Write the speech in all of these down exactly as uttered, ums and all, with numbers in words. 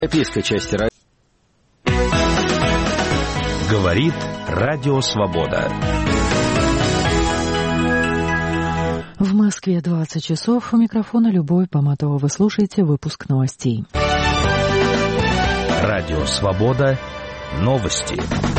Европейской части радио. Говорит Радио Свобода. В Москве двадцать часов. У микрофона Любовь Поматова. Вы слушаете выпуск новостей. Радио Свобода. Новости.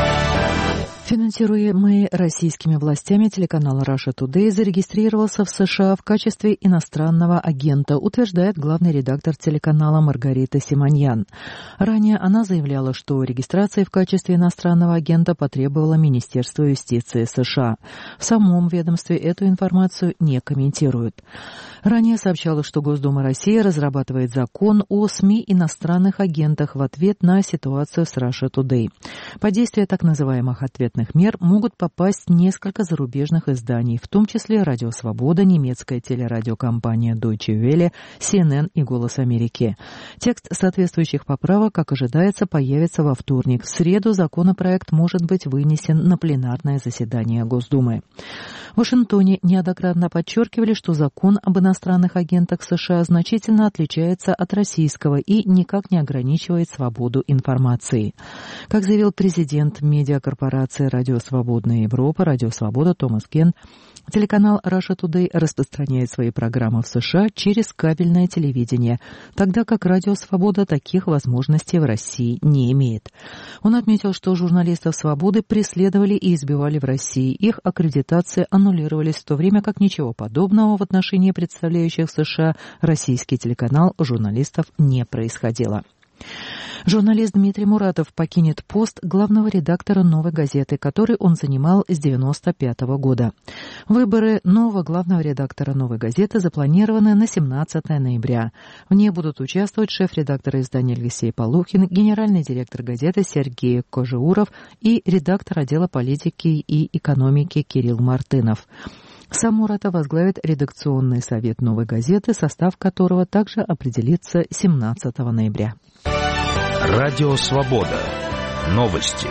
Финансируемый российскими властями телеканал Russia Today зарегистрировался в США в качестве иностранного агента, утверждает главный редактор телеканала Маргарита Симоньян. Ранее она заявляла, что регистрация в качестве иностранного агента потребовало Министерство юстиции США. В самом ведомстве эту информацию не комментируют. Ранее сообщалось, что Госдума России разрабатывает закон о СМИ иностранных агентах в ответ на ситуацию с Russia Today. Под действие так называемых ответных мер могут попасть несколько зарубежных изданий, в том числе «Радио Свобода», немецкая телерадиокомпания Deutsche Welle, си эн эн и «Голос Америки». Текст соответствующих поправок, как ожидается, появится во вторник. В среду законопроект может быть вынесен на пленарное заседание Госдумы. В Вашингтоне неоднократно подчеркивали, что закон об иностранных агентах США значительно отличается от российского и никак не ограничивает свободу информации. Как заявил президент медиакорпорации «Радио Свободная Европа», «Радио Свобода» Томас Кен, телеканал Russia Today распространяет свои программы в США через кабельное телевидение, тогда как «Радио Свобода» таких возможностей в России не имеет. Он отметил, что журналистов «Свободы» преследовали и избивали в России. Их аккредитации аннулировались, в то время как ничего подобного в отношении представляющих в США российский телеканал журналистов не происходило. Журналист Дмитрий Муратов покинет пост главного редактора «Новой газеты», который он занимал с девяносто пятого года. Выборы нового главного редактора «Новой газеты» запланированы на семнадцатое ноября. В ней будут участвовать шеф-редактор издания Алексей Полухин, генеральный директор газеты Сергей Кожеуров и редактор отдела политики и экономики Кирилл Мартынов. Сам Муратов возглавит редакционный совет «Новой газеты», состав которого также определится семнадцатого ноября. Радио Свобода. Новости.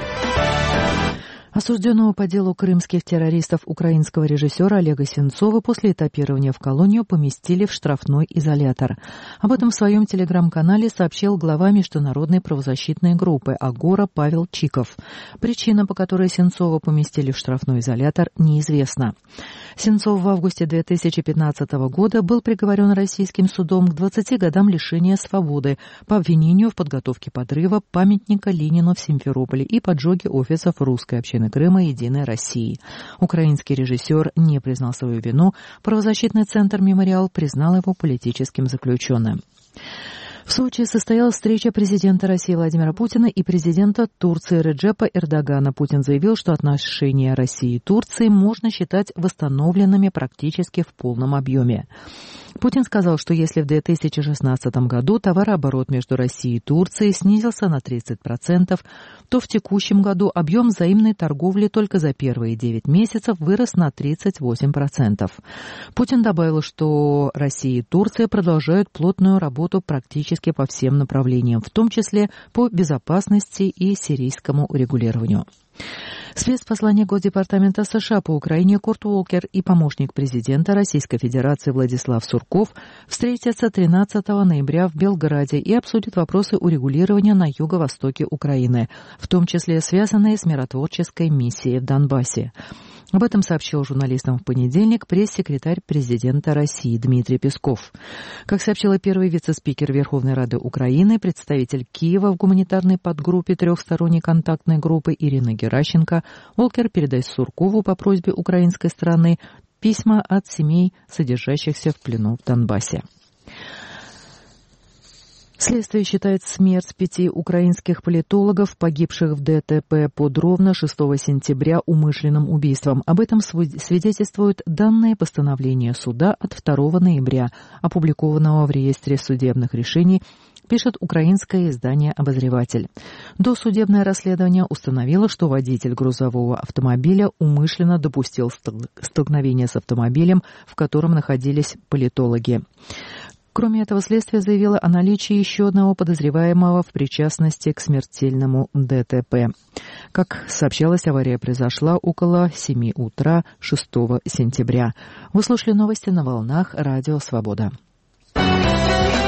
Осужденного по делу крымских террористов украинского режиссера Олега Сенцова после этапирования в колонию поместили в штрафной изолятор. Об этом в своем телеграм-канале сообщил глава международной правозащитной группы «Агора» Павел Чиков. Причина, по которой Сенцова поместили в штрафной изолятор, неизвестна. Сенцов в августе две тысячи пятнадцатого года был приговорен российским судом к двадцати годам лишения свободы по обвинению в подготовке подрыва памятника Ленину в Симферополе и поджоге офисов русской общины Крыма «Единой России». Украинский режиссер не признал свою вину. Правозащитный центр «Мемориал» признал его политическим заключенным. В Сочи состоялась встреча президента России Владимира Путина и президента Турции Реджепа Эрдогана. Путин заявил, что отношения России и Турции можно считать восстановленными практически в полном объеме. Путин сказал, что если в две тысячи шестнадцатом году товарооборот между Россией и Турцией снизился на тридцать процентов, то в текущем году объем взаимной торговли только за первые девять месяцев вырос на тридцать восемь процентов. Путин добавил, что Россия и Турция продолжают плотную работу практически по всем направлениям, в том числе по безопасности и сирийскому урегулированию. Спецпосланник Госдепартамента США по Украине Курт Уолкер и помощник президента Российской Федерации Владислав Сурков встретятся тринадцатого ноября в Белграде и обсудят вопросы урегулирования на юго-востоке Украины, в том числе связанные с миротворческой миссией в Донбассе. Об этом сообщил журналистам в понедельник пресс-секретарь президента России Дмитрий Песков. Как сообщила первый вице-спикер Верховной Рады Украины, представитель Киева в гуманитарной подгруппе трехсторонней контактной группы Ирина Геращенко, Уолкер передаст Суркову по просьбе украинской стороны письма от семей, содержащихся в плену в Донбассе. Следствие считает смерть пяти украинских политологов, погибших в ДТП под Ровно шестого сентября, умышленным убийством. Об этом свидетельствует данное постановление суда от второго ноября, опубликованного в реестре судебных решений, пишет украинское издание «Обозреватель». Досудебное расследование установило, что водитель грузового автомобиля умышленно допустил столкновение с автомобилем, в котором находились политологи. Кроме этого, следствие заявило о наличии еще одного подозреваемого в причастности к смертельному ДТП. Как сообщалось, авария произошла около семи утра шестого сентября. Вы слушали новости на волнах Радио Свобода.